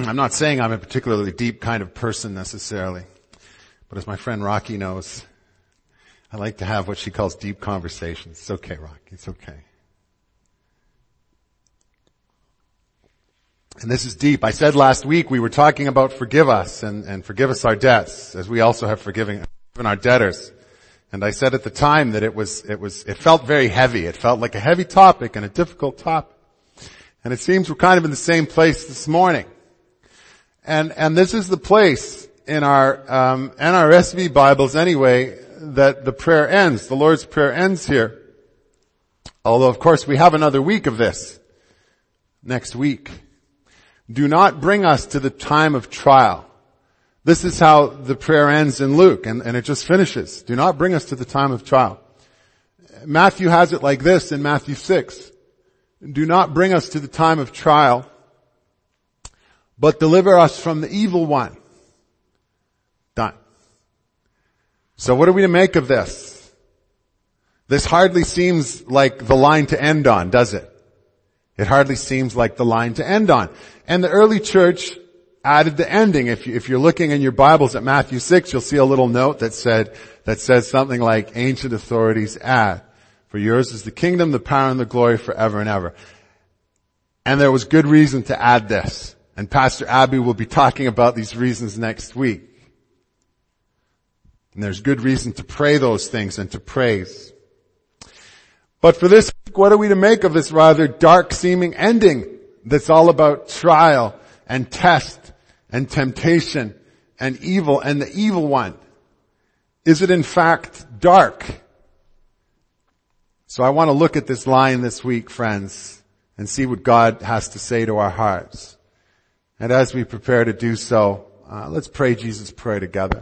I'm not saying I'm a particularly deep kind of person necessarily, but as my friend Rocky knows, I like to have what she calls deep conversations. It's okay, Rocky. It's okay. And this is deep. I said last week we were talking about forgive us and forgive us our debts, as we also have forgiven our debtors. And I said at the time that it felt very heavy. It felt like a heavy topic and a difficult topic. And it seems we're kind of in the same place this morning. And this is the place in our NRSV Bibles anyway that the prayer ends. The Lord's Prayer ends here. Although of course we have another week of this next week. Do not bring us to the time of trial. This is how the prayer ends in Luke, and it just finishes. Do not bring us to the time of trial. Matthew has it like this in Matthew 6. Do not bring us to the time of trial, but deliver us from the evil one. Done. So what are we to make of this? This hardly seems like the line to end on, does it? It hardly seems like the line to end on. And the early church added the ending. If you're looking in your Bibles at Matthew 6, you'll see a little note that says something like, ancient authorities add, for yours is the kingdom, the power, and the glory forever and ever. And there was good reason to add this. And Pastor Abby will be talking about these reasons next week. And there's good reason to pray those things and to praise. But for this, what are we to make of this rather dark seeming ending that's all about trial and test and temptation and evil and the evil one? Is it in fact dark? So I want to look at this line this week, friends, and see what God has to say to our hearts. And as we prepare to do so, let's pray Jesus' prayer together.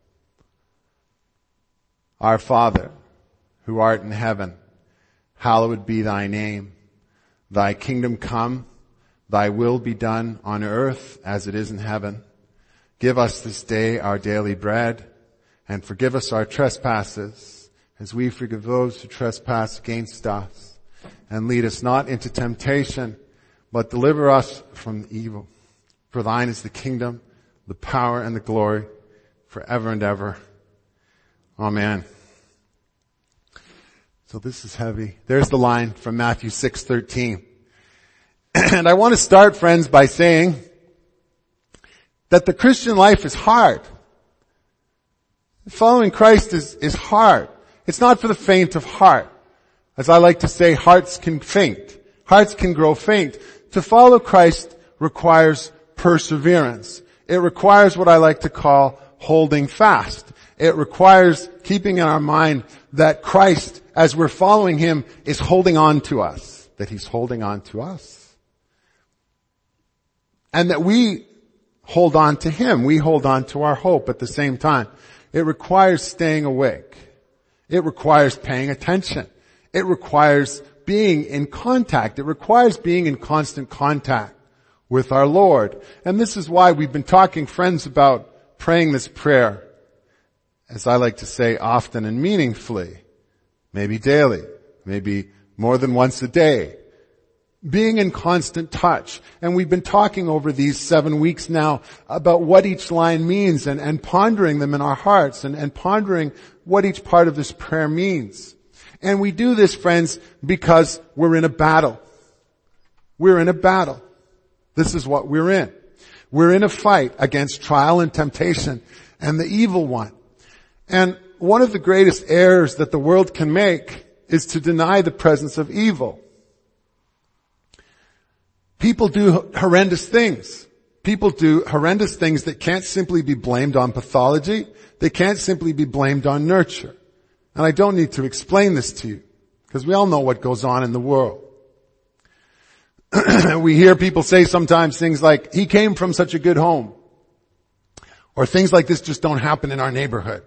Our Father, who art in heaven, hallowed be thy name. Thy kingdom come, thy will be done on earth as it is in heaven. Give us this day our daily bread, and forgive us our trespasses, as we forgive those who trespass against us. And lead us not into temptation, but deliver us from evil. For thine is the kingdom, the power, and the glory, forever and ever. Amen. So this is heavy. There's the line from Matthew 6:13. And I want to start, friends, by saying that the Christian life is hard. Following Christ is hard. It's not for the faint of heart. As I like to say, hearts can faint. Hearts can grow faint. To follow Christ requires perseverance. It requires what I like to call holding fast. It requires keeping in our mind that Christ, as we're following Him, is holding on to us. That He's holding on to us. And that we hold on to Him. We hold on to our hope at the same time. It requires staying awake. It requires paying attention. It requires being in contact. It requires being in constant contact with our Lord. And this is why we've been talking, friends, about praying this prayer, as I like to say, often and meaningfully. Maybe daily. Maybe more than once a day. Being in constant touch. And we've been talking over these 7 weeks now about what each line means and pondering them in our hearts and pondering what each part of this prayer means. And we do this, friends, because we're in a battle. We're in a battle. This is what we're in. We're in a fight against trial and temptation and the evil one. And one of the greatest errors that the world can make is to deny the presence of evil. People do horrendous things. People do horrendous things that can't simply be blamed on pathology. They can't simply be blamed on nurture. And I don't need to explain this to you, because we all know what goes on in the world. We hear people say sometimes things like, he came from such a good home. Or things like this just don't happen in our neighborhood.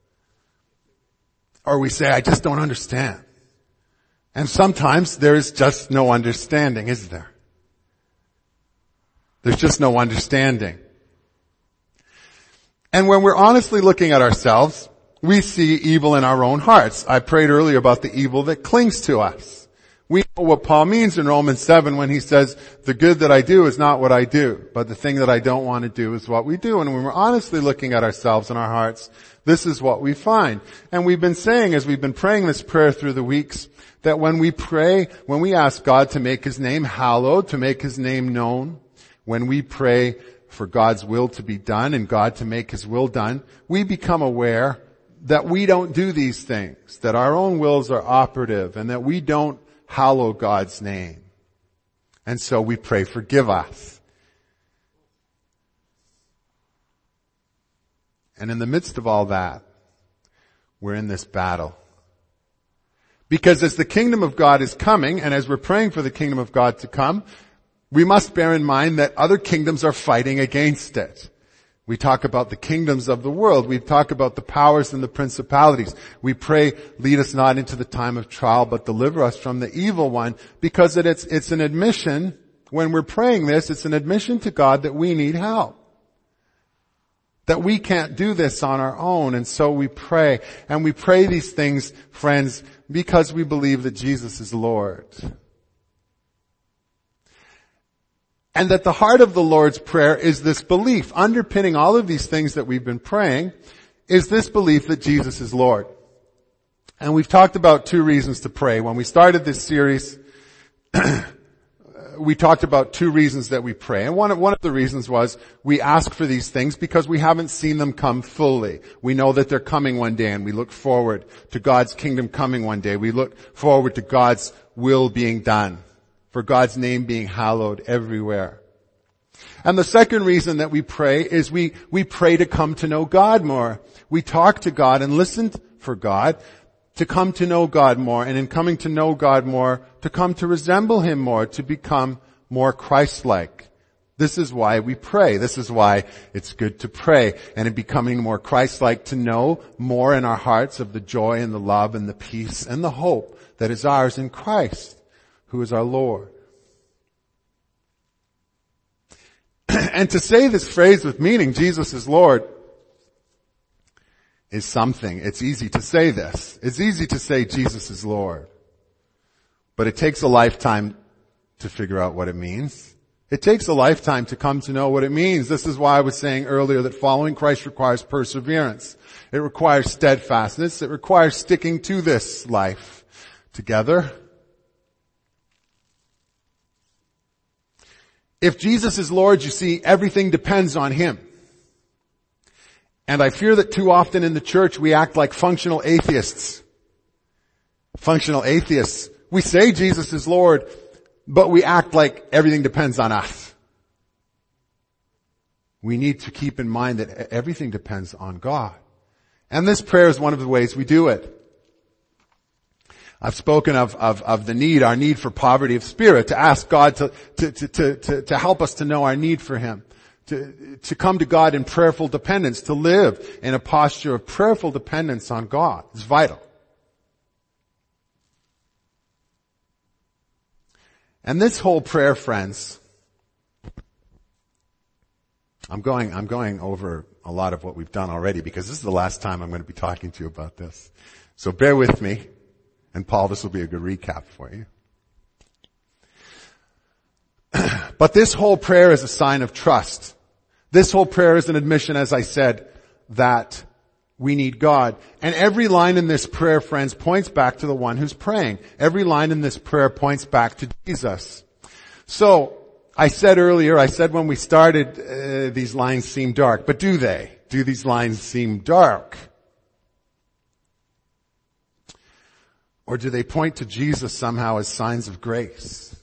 Or we say, I just don't understand. And sometimes there is just no understanding, is there? There's just no understanding. And when we're honestly looking at ourselves, we see evil in our own hearts. I prayed earlier about the evil that clings to us. We know what Paul means in Romans 7 when he says, the good that I do is not what I do, but the thing that I don't want to do is what we do. And when we're honestly looking at ourselves and our hearts, this is what we find. And we've been saying, as we've been praying this prayer through the weeks, that when we pray, when we ask God to make His name hallowed, to make His name known, when we pray for God's will to be done and God to make His will done, we become aware that we don't do these things, that our own wills are operative, and that we don't hallow God's name. And so we pray, forgive us. And in the midst of all that, we're in this battle. Because as the kingdom of God is coming, and as we're praying for the kingdom of God to come, we must bear in mind that other kingdoms are fighting against it. We talk about the kingdoms of the world. We talk about the powers and the principalities. We pray, lead us not into the time of trial, but deliver us from the evil one. Because it's an admission, when we're praying this, it's an admission to God that we need help. That we can't do this on our own. And so we pray. And we pray these things, friends, because we believe that Jesus is Lord. And that the heart of the Lord's Prayer is this belief. Underpinning all of these things that we've been praying is this belief that Jesus is Lord. And we've talked about two reasons to pray. When we started this series, we talked about two reasons that we pray. And one of the reasons was we ask for these things because we haven't seen them come fully. We know that they're coming one day, and we look forward to God's kingdom coming one day. We look forward to God's will being done, for God's name being hallowed everywhere. And the second reason that we pray is we pray to come to know God more. We talk to God and listen for God to come to know God more, and in coming to know God more, to come to resemble Him more, to become more Christ-like. This is why we pray. This is why it's good to pray. And in becoming more Christ-like, to know more in our hearts of the joy and the love and the peace and the hope that is ours in Christ, who is our Lord. And to say this phrase with meaning, Jesus is Lord, is something. It's easy to say this. It's easy to say Jesus is Lord. But it takes a lifetime to figure out what it means. It takes a lifetime to come to know what it means. This is why I was saying earlier that following Christ requires perseverance. It requires steadfastness. It requires sticking to this life together. If Jesus is Lord, you see, everything depends on Him. And I fear that too often in the church we act like functional atheists. Functional atheists. We say Jesus is Lord, but we act like everything depends on us. We need to keep in mind that everything depends on God. And this prayer is one of the ways we do it. I've spoken of the need, our need for poverty of spirit, to ask God to help us to know our need for Him. To come to God in prayerful dependence, to live in a posture of prayerful dependence on God. It's vital. And this whole prayer, friends, I'm going over a lot of what we've done already because this is the last time I'm going to be talking to you about this. So bear with me. And Paul, this will be a good recap for you. But this whole prayer is a sign of trust. This whole prayer is an admission, as I said, that we need God. And every line in this prayer, friends, points back to the one who's praying. Every line in this prayer points back to Jesus. So, I said when we started, these lines seem dark. But do they? Do these lines seem dark? Or do they point to Jesus somehow as signs of grace?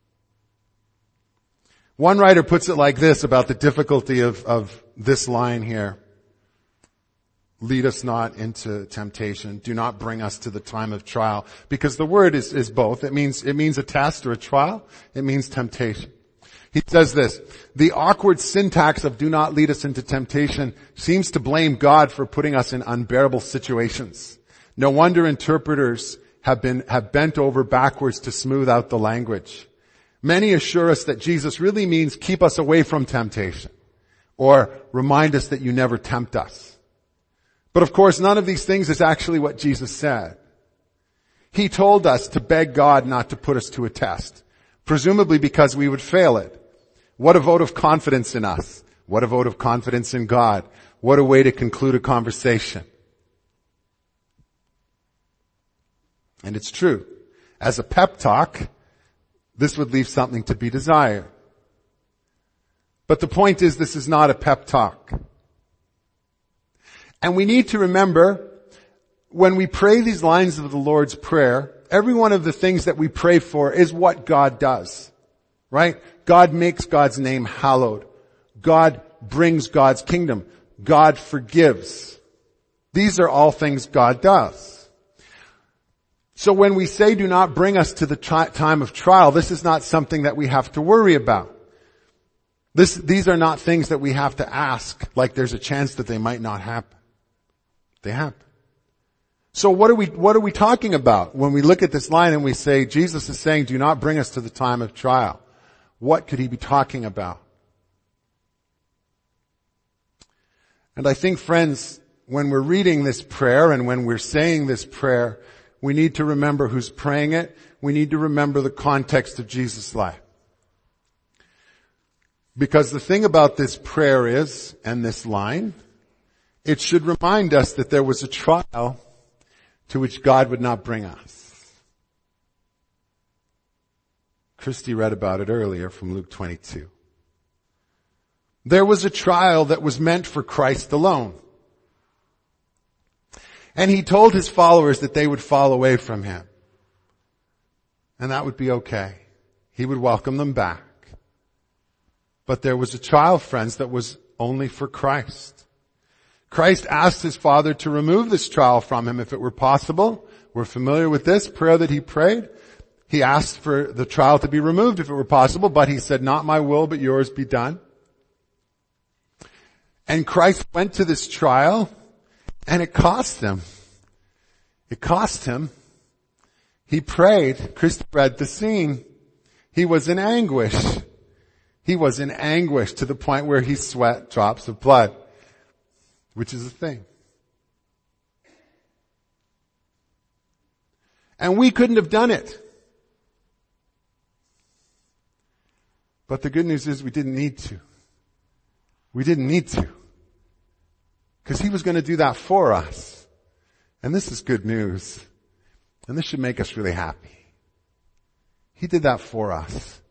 One writer puts it like this about the difficulty of this line here. Lead us not into temptation. Do not bring us to the time of trial. Because the word is both. It means a test or a trial. It means temptation. He says this, the awkward syntax of do not lead us into temptation seems to blame God for putting us in unbearable situations. No wonder interpreters have bent over backwards to smooth out the language. Many assure us that Jesus really means keep us away from temptation, or remind us that you never tempt us. But of course, none of these things is actually what Jesus said. He told us to beg God not to put us to a test, presumably because we would fail it. What a vote of confidence in us. What a vote of confidence in God. What a way to conclude a conversation. And it's true. As a pep talk, this would leave something to be desired. But the point is, this is not a pep talk. And we need to remember, when we pray these lines of the Lord's Prayer, every one of the things that we pray for is what God does. Right? God makes God's name hallowed. God brings God's kingdom. God forgives. These are all things God does. So when we say do not bring us to the time of trial, this is not something that we have to worry about. These are not things that we have to ask like there's a chance that they might not happen. They happen. So what are we talking about when we look at this line and we say Jesus is saying do not bring us to the time of trial? What could he be talking about? And I think, friends, when we're reading this prayer and when we're saying this prayer, we need to remember who's praying it. We need to remember the context of Jesus' life. Because the thing about this prayer is, and this line, it should remind us that there was a trial to which God would not bring us. Christy read about it earlier from Luke 22. There was a trial that was meant for Christ alone. And he told his followers that they would fall away from him. And that would be okay. He would welcome them back. But there was a trial, friends, that was only for Christ. Christ asked his Father to remove this trial from him if it were possible. We're familiar with this prayer that he prayed. He asked for the trial to be removed if it were possible, but he said, not my will, but yours be done. And Christ went to this trial, and it cost him. It cost him. He prayed. Christ read the scene. He was in anguish. He was in anguish to the point where he sweat drops of blood, which is a thing. And we couldn't have done it. But the good news is we didn't need to. We didn't need to. Because he was going to do that for us. And this is good news. And this should make us really happy. He did that for us.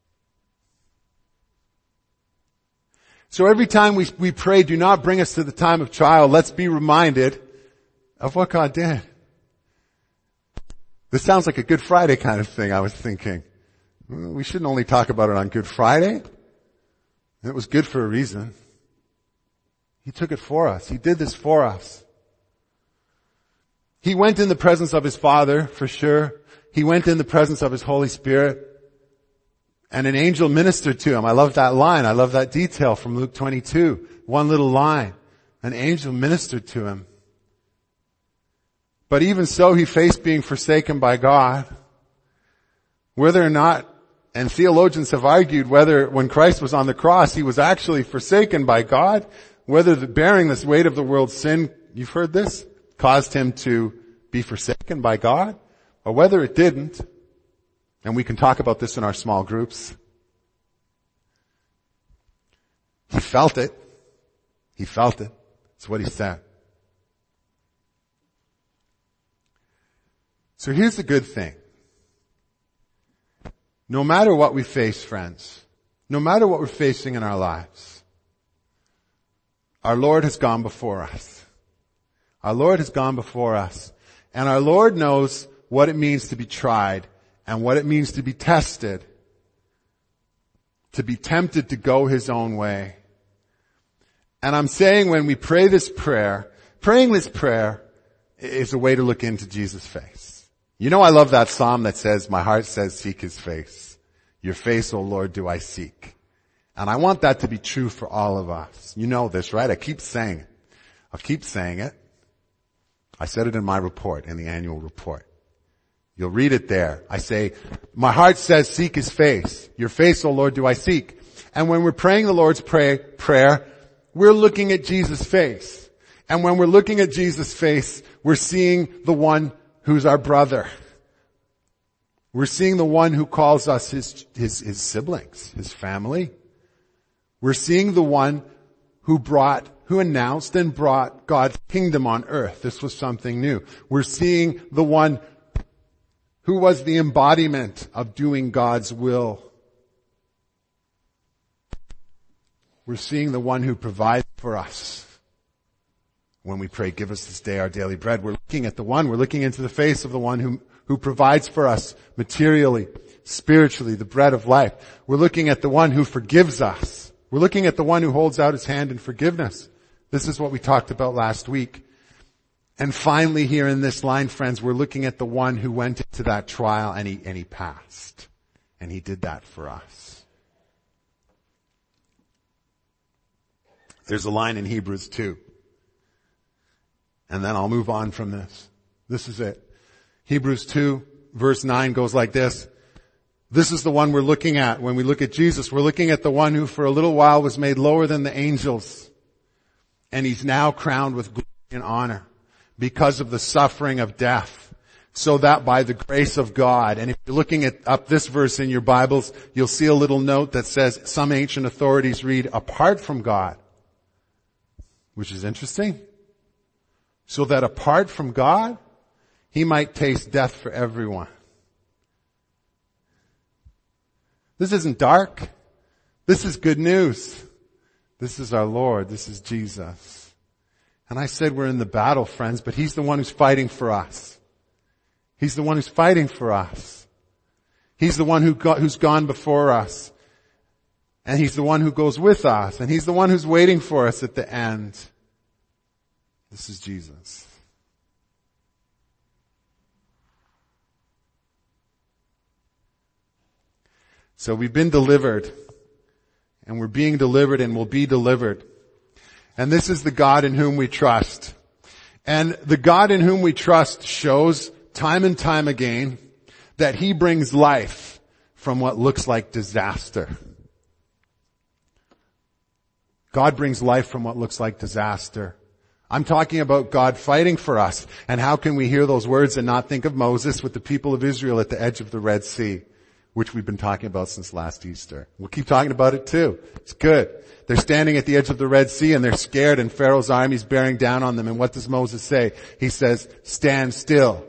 So every time we pray, do not bring us to the time of trial, let's be reminded of what God did. This sounds like a Good Friday kind of thing, I was thinking. We shouldn't only talk about it on Good Friday. It was good for a reason. He took it for us. He did this for us. He went in the presence of his Father, for sure. He went in the presence of his Holy Spirit. And an angel ministered to him. I love that line. I love that detail from Luke 22. One little line. An angel ministered to him. But even so, he faced being forsaken by God. Whether or not, and theologians have argued whether when Christ was on the cross, he was actually forsaken by God, whether bearing this weight of the world's sin, you've heard this, caused him to be forsaken by God, or whether it didn't. And we can talk about this in our small groups. He felt it. He felt it. That's what he said. So here's the good thing. No matter what we face, friends, no matter what we're facing in our lives, our Lord has gone before us. Our Lord has gone before us. And our Lord knows what it means to be tried and what it means to be tested, to be tempted to go his own way. And I'm saying when we pray this prayer, praying this prayer is a way to look into Jesus' face. You know, I love that psalm that says, my heart says, seek his face. Your face, O Lord, do I seek. And I want that to be true for all of us. You know this, right? I keep saying it. I'll keep saying it. I said it in my report, in the annual report. You'll read it there. I say, my heart says, seek his face. Your face, O Lord, do I seek. And when we're praying the Lord's prayer, we're looking at Jesus' face. And when we're looking at Jesus' face, we're seeing the one who's our brother. We're seeing the one who calls us his siblings, his family. We're seeing the one who announced and brought God's kingdom on earth. This was something new. We're seeing the one who was the embodiment of doing God's will. We're seeing the one who provides for us. When we pray, give us this day our daily bread, we're looking at the one, we're looking into the face of the one who provides for us materially, spiritually, the bread of life. We're looking at the one who forgives us. We're looking at the one who holds out his hand in forgiveness. This is what we talked about last week. And finally here in this line, friends, we're looking at the one who went into that trial and he passed. And he did that for us. There's a line in Hebrews 2. And then I'll move on from this. This is it. Hebrews 2 verse 9 goes like this. This is the one we're looking at. When we look at Jesus, we're looking at the one who for a little while was made lower than the angels. And he's now crowned with glory and honor because of the suffering of death. So that by the grace of God, and if you're looking up this verse in your Bibles, you'll see a little note that says some ancient authorities read apart from God. Which is interesting. So that apart from God, he might taste death for everyone. This isn't dark. This is good news. This is our Lord. This is Jesus. And I said we're in the battle, friends, but he's the one who's fighting for us. He's the one who's fighting for us. He's the one who's gone before us. And he's the one who goes with us. And he's the one who's waiting for us at the end. This is Jesus. So we've been delivered. And we're being delivered and will be delivered. And this is the God in whom we trust. And the God in whom we trust shows time and time again that he brings life from what looks like disaster. God brings life from what looks like disaster. I'm talking about God fighting for us. And how can we hear those words and not think of Moses with the people of Israel at the edge of the Red Sea, which we've been talking about since last Easter. We'll keep talking about it too. It's good. They're standing at the edge of the Red Sea and they're scared and Pharaoh's army's bearing down on them. And what does Moses say? He says, stand still.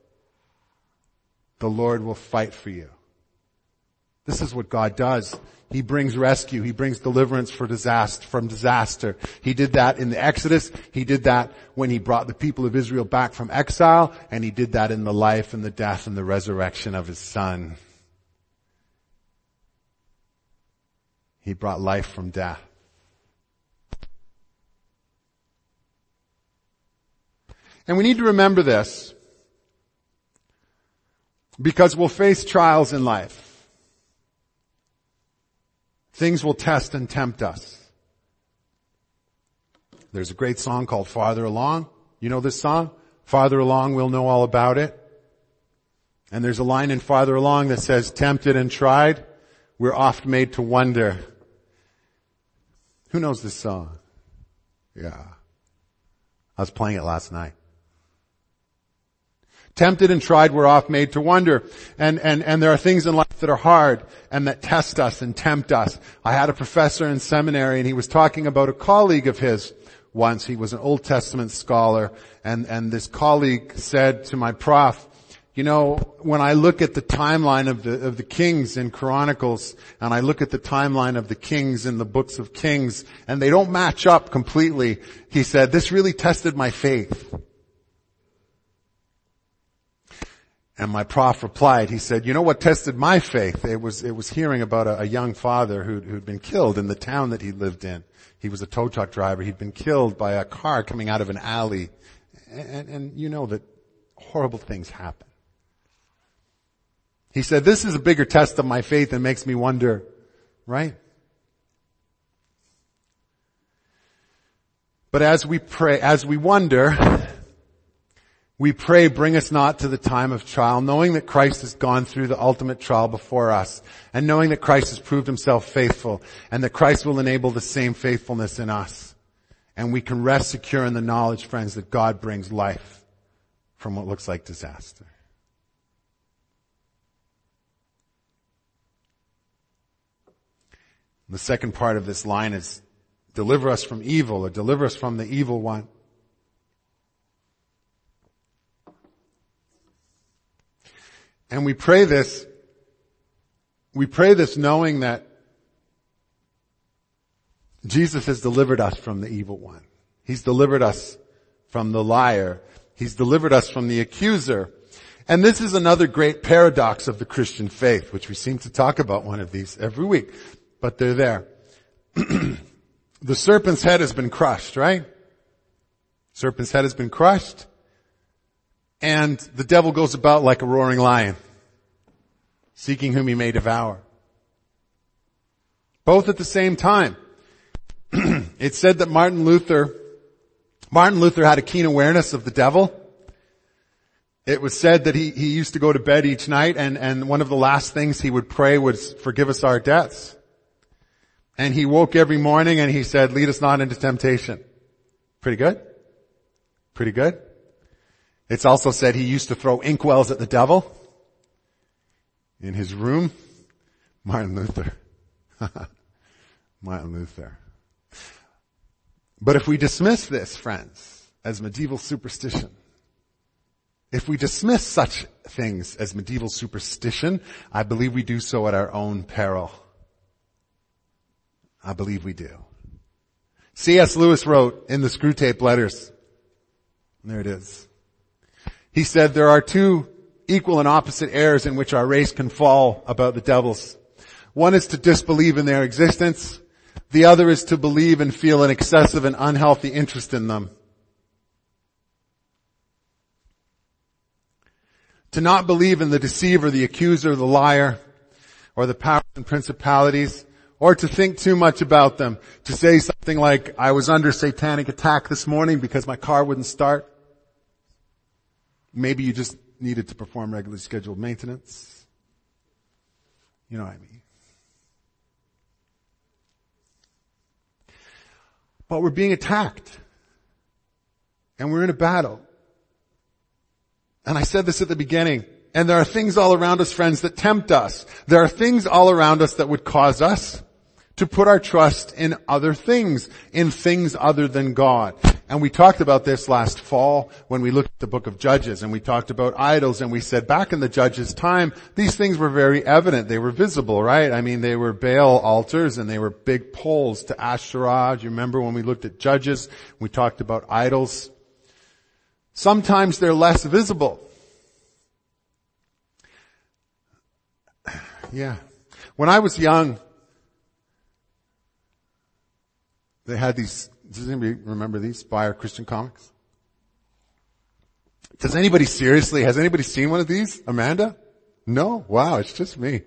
The Lord will fight for you. This is what God does. He brings rescue. He brings deliverance from disaster. He did that in the Exodus. He did that when he brought the people of Israel back from exile. And he did that in the life and the death and the resurrection of his son. He brought life from death. And we need to remember this because we'll face trials in life. Things will test and tempt us. There's a great song called Farther Along. You know this song? Farther Along, we'll know all about it. And there's a line in Farther Along that says, tempted and tried, we're oft made to wonder. Who knows this song? Yeah. I was playing it last night. Tempted and tried, we're oft made to wonder. And there are things in life that are hard and that test us and tempt us. I had a professor in seminary and he was talking about a colleague of his once. He was an Old Testament scholar and this colleague said to my prof, you know, when I look at the timeline of the kings in Chronicles and I look at the timeline of the kings in the books of Kings and they don't match up completely, he said, this really tested my faith. And my prof replied, he said, you know what tested my faith? It was hearing about a young father who'd been killed in the town that he lived in. He was a tow truck driver. He'd been killed by a car coming out of an alley. And you know that horrible things happen. He said, this is a bigger test of my faith and makes me wonder, right? But as we pray, as we wonder, we pray, bring us not to the time of trial, knowing that Christ has gone through the ultimate trial before us, and knowing that Christ has proved himself faithful, and that Christ will enable the same faithfulness in us. And we can rest secure in the knowledge, friends, that God brings life from what looks like disaster. The second part of this line is deliver us from evil, or deliver us from the evil one. And we pray this knowing that Jesus has delivered us from the evil one. He's delivered us from the liar. He's delivered us from the accuser. And this is another great paradox of the Christian faith, which we seem to talk about one of these every week, but they're there. The serpent's head has been crushed, right? Serpent's head has been crushed, and the devil goes about like a roaring lion, seeking whom he may devour. Both at the same time. It's said that Martin Luther had a keen awareness of the devil. It was said that he used to go to bed each night, and one of the last things he would pray was, forgive us our debts. And he woke every morning and he said, lead us not into temptation. Pretty good? Pretty good? It's also said he used to throw inkwells at the devil in his room. Martin Luther. Martin Luther. But if we dismiss this, friends, as medieval superstition, if we dismiss such things as medieval superstition, I believe we do so at our own peril. I believe we do. C.S. Lewis wrote in the Screwtape Letters, there it is. He said, there are two equal and opposite errors in which our race can fall about the devils. One is to disbelieve in their existence. The other is to believe and feel an excessive and unhealthy interest in them. To not believe in the deceiver, the accuser, the liar, or the powers and principalities, or to think too much about them. To say something like, I was under satanic attack this morning because my car wouldn't start. Maybe you just needed to perform regularly scheduled maintenance. You know what I mean. But we're being attacked. And we're in a battle. And I said this at the beginning. And there are things all around us, friends, that tempt us. There are things all around us that would cause us to put our trust in other things, in things other than God. And we talked about this last fall when we looked at the book of Judges, and we talked about idols, and we said back in the Judges' time, these things were very evident. They were visible, right? I mean, they were Baal altars, and they were big poles to Asherah. Do you remember when we looked at Judges? We talked about idols. Sometimes they're less visible. Yeah. When I was young, they had these, does anybody remember these? Spire Christian comics? Has anybody seen one of these? Amanda? No? Wow, it's just me.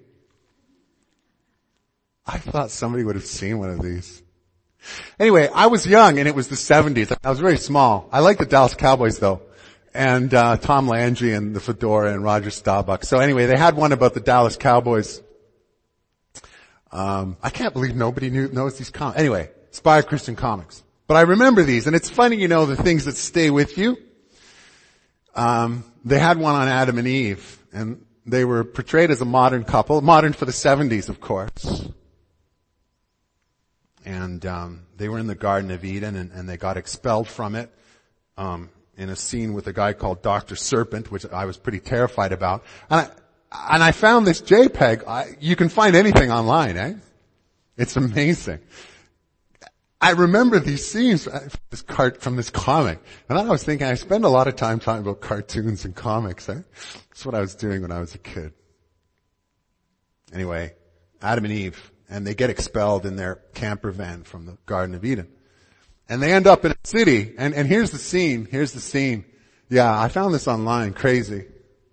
I thought somebody would have seen one of these. Anyway, I was young and it was the 70s. I was very small. I liked the Dallas Cowboys though. And Tom Landry and the Fedora and Roger Staubach. So anyway, they had one about the Dallas Cowboys. I can't believe nobody knows these comics. Anyway, Spire Christian Comics. But I remember these, and it's funny, the things that stay with you. They had one on Adam and Eve, and they were portrayed as a modern couple, modern for the 70s, of course. And they were in the Garden of Eden, and they got expelled from it. In a scene with a guy called Dr. Serpent, which I was pretty terrified about. And I found this JPEG. You can find anything online, eh? It's amazing. I remember these scenes from this comic. And then I was thinking, I spend a lot of time talking about cartoons and comics, eh? That's what I was doing when I was a kid. Anyway, Adam and Eve, and they get expelled in their camper van from the Garden of Eden. And they end up in a city, and here's the scene. Yeah, I found this online, crazy.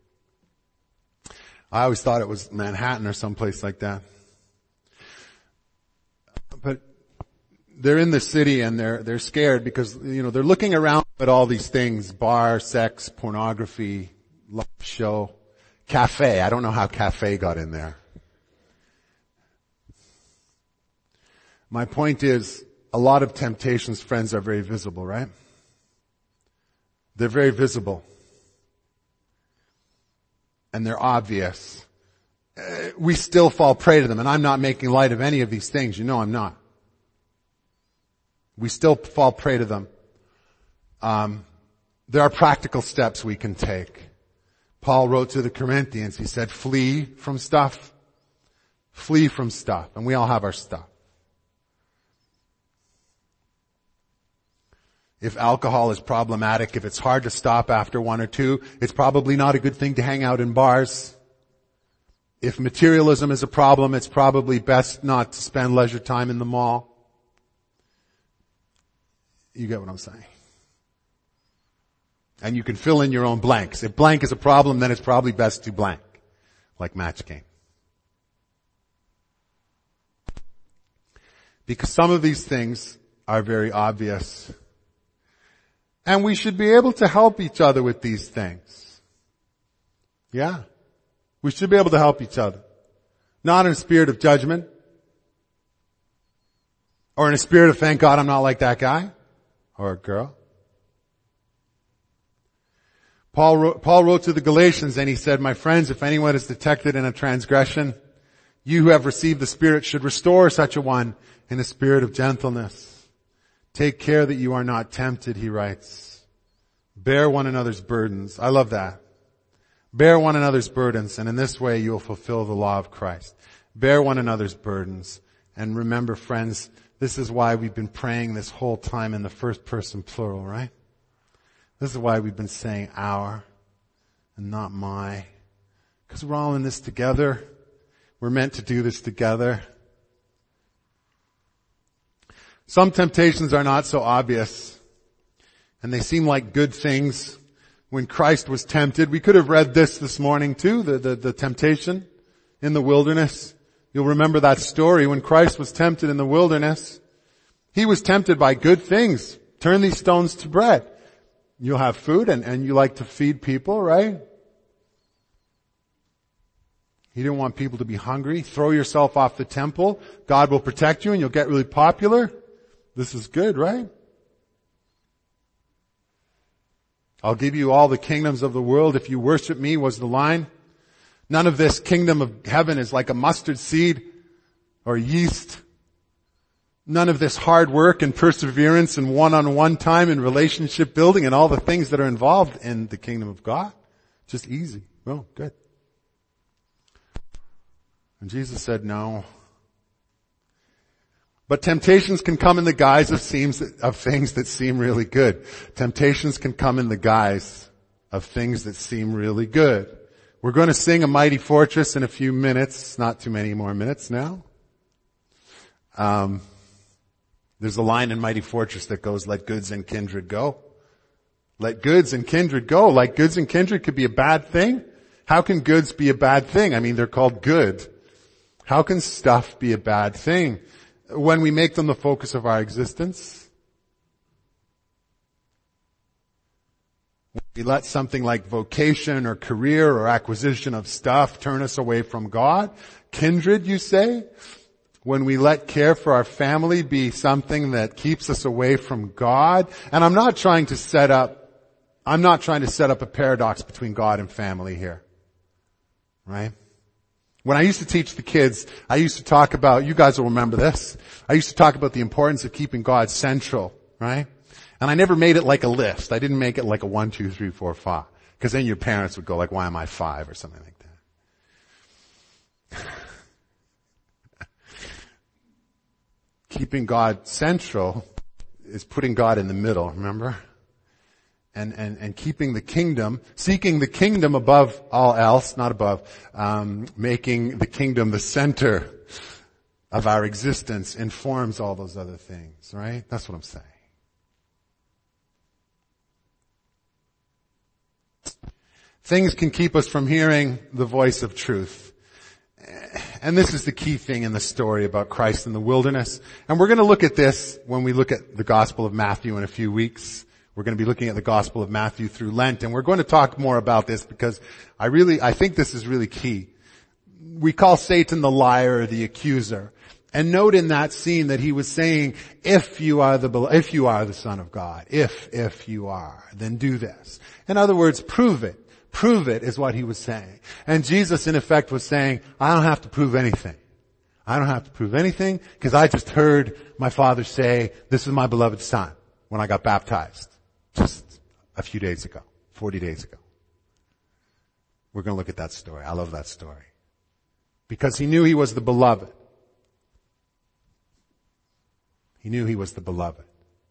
I always thought it was Manhattan or someplace like that. But they're in the city and they're scared because, they're looking around at all these things, bar, sex, pornography, live show, cafe. I don't know how cafe got in there. My point is, a lot of temptations, friends, are very visible, right? They're very visible. And they're obvious. we still fall prey to them. And I'm not making light of any of these things. You know I'm not. We still fall prey to them. There are practical steps we can take. Paul wrote to the Corinthians, he said, flee from stuff. Flee from stuff. And we all have our stuff. If alcohol is problematic, if it's hard to stop after one or two, it's probably not a good thing to hang out in bars. If materialism is a problem, it's probably best not to spend leisure time in the mall. You get what I'm saying? And you can fill in your own blanks. If blank is a problem, then it's probably best to blank. Like match game. Because some of these things are very obvious. And we should be able to help each other with these things. Yeah. We should be able to help each other. Not in a spirit of judgment. Or in a spirit of thank God I'm not like that guy. Or a girl. Paul wrote to the Galatians and he said, my friends, if anyone is detected in a transgression, you who have received the Spirit should restore such a one in a spirit of gentleness. Take care that you are not tempted, he writes. Bear one another's burdens. I love that. Bear one another's burdens, and in this way you will fulfill the law of Christ. Bear one another's burdens. And remember, friends, this is why we've been praying this whole time in the first person plural, right? This is why we've been saying our and not my. Because we're all in this together. We're meant to do this together. Some temptations are not so obvious. And they seem like good things. When Christ was tempted, we could have read this morning too, the temptation in the wilderness. You'll remember that story when Christ was tempted in the wilderness. He was tempted by good things. Turn these stones to bread. You'll have food and you like to feed people, right? He didn't want people to be hungry. Throw yourself off the temple. God will protect you and you'll get really popular. This is good, right? I'll give you all the kingdoms of the world if you worship me, was the line. None of this kingdom of heaven is like a mustard seed or yeast. None of this hard work and perseverance and one-on-one time and relationship building and all the things that are involved in the kingdom of God. Just easy. Oh, good. And Jesus said no. But temptations can come in the guise of things that seem really good. Temptations can come in the guise of things that seem really good. We're going to sing A Mighty Fortress in a few minutes. Not too many more minutes now. There's a line in Mighty Fortress that goes, let goods and kindred go. Let goods and kindred go. Like goods and kindred could be a bad thing. How can goods be a bad thing? I mean, they're called good. How can stuff be a bad thing when we make them the focus of our existence? When we let something like vocation or career or acquisition of stuff turn us away from God. Kindred, you say? When we let care for our family be something that keeps us away from God. And I'm not trying to set up a paradox between God and family here. Right? When I used to teach the kids, I used to talk about, you guys will remember this, I used to talk about the importance of keeping God central, right? And I never made it like a list. I didn't make it like a 1, 2, 3, 4, 5. Because then your parents would go like, why am I 5 or something like that. Keeping God central is putting God in the middle, remember? And keeping the kingdom, seeking the kingdom above all else, not above, making the kingdom the center of our existence informs all those other things, right? That's what I'm saying. Things can keep us from hearing the voice of truth. And this is the key thing in the story about Christ in the wilderness. And we're going to look at this when we look at the Gospel of Matthew in a few weeks. We're going to be looking at the Gospel of Matthew through Lent, and we're going to talk more about this because I think this is really key. We call Satan the liar or the accuser. And note in that scene that he was saying, if you are the Son of God, if you are, then do this. In other words, prove it. Prove it is what he was saying. And Jesus in effect was saying, I don't have to prove anything. I don't have to prove anything because I just heard my Father say, this is my beloved Son when I got baptized just a few days ago, 40 days ago. We're going to look at that story. I love that story. Because he knew he was the beloved. He knew he was the beloved.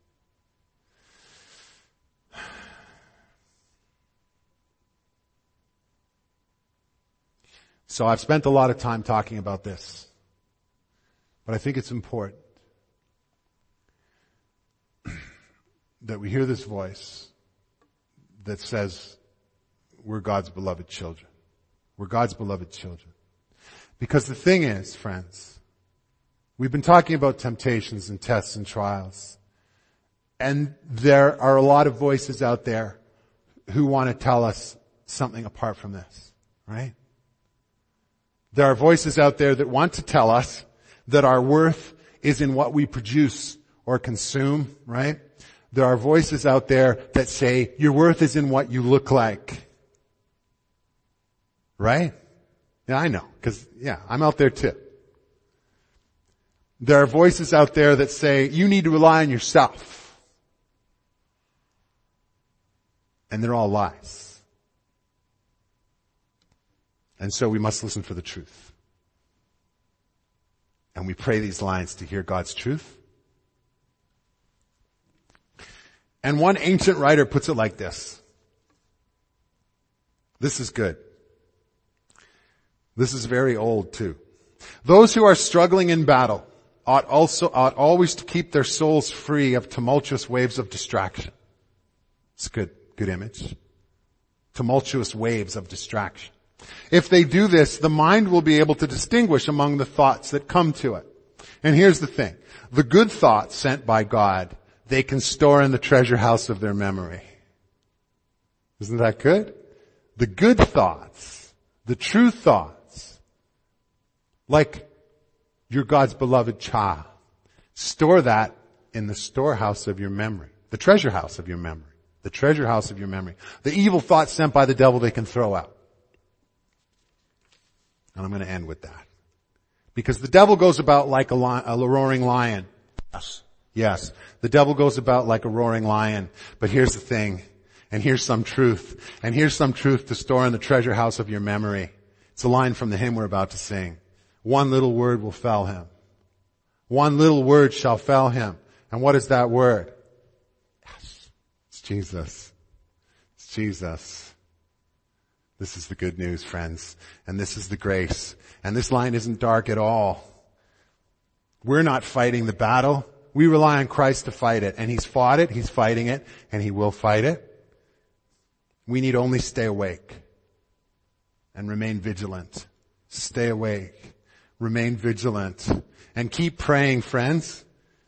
So I've spent a lot of time talking about this. But I think it's important that we hear this voice that says we're God's beloved children. We're God's beloved children. Because the thing is, friends, we've been talking about temptations and tests and trials. And there are a lot of voices out there who want to tell us something apart from this, right? There are voices out there that want to tell us that our worth is in what we produce or consume, right? There are voices out there that say your worth is in what you look like. Right? Yeah, I know, because I'm out there too. There are voices out there that say you need to rely on yourself. And they're all lies. And so we must listen for the truth. And we pray these lines to hear God's truth. And one ancient writer puts it like this. This is good. This is very old too. Those who are struggling in battle ought always to keep their souls free of tumultuous waves of distraction. It's a good image. Tumultuous waves of distraction. If they do this, the mind will be able to distinguish among the thoughts that come to it. And here's the thing. The good thoughts sent by God, they can store in the treasure house of their memory. Isn't that good? The good thoughts, the true thoughts, like you're God's beloved child, store that in the storehouse of your memory, the treasure house of your memory, the treasure house of your memory. The evil thoughts sent by the devil, they can throw out. And I'm going to end with that. Because the devil goes about like a roaring lion. Yes. The devil goes about like a roaring lion. But here's the thing. And here's some truth. And here's some truth to store in the treasure house of your memory. It's a line from the hymn we're about to sing. One little word will fell him. One little word shall fell him. And what is that word? Yes. It's Jesus. It's Jesus. This is the good news, friends. And this is the grace. And this line isn't dark at all. We're not fighting the battle. We rely on Christ to fight it. And He's fought it, He's fighting it, and He will fight it. We need only stay awake and remain vigilant. Stay awake. Remain vigilant. And keep praying, friends.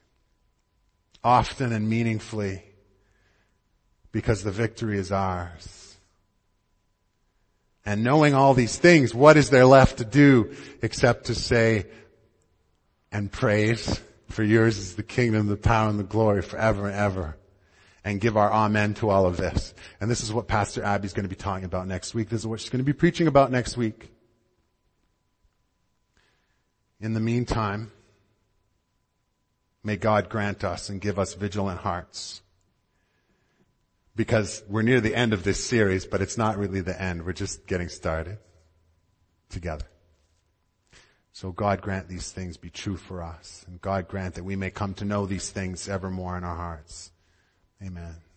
Often and meaningfully. Because the victory is ours. And knowing all these things, what is there left to do except to say and praise, for yours is the kingdom, the power, and the glory forever and ever. And give our amen to all of this. And this is what Pastor Abby's going to be talking about next week. This is what she's going to be preaching about next week. In the meantime, may God grant us and give us vigilant hearts. Because we're near the end of this series, but it's not really the end. We're just getting started together. So God grant these things be true for us. And God grant that we may come to know these things evermore in our hearts. Amen.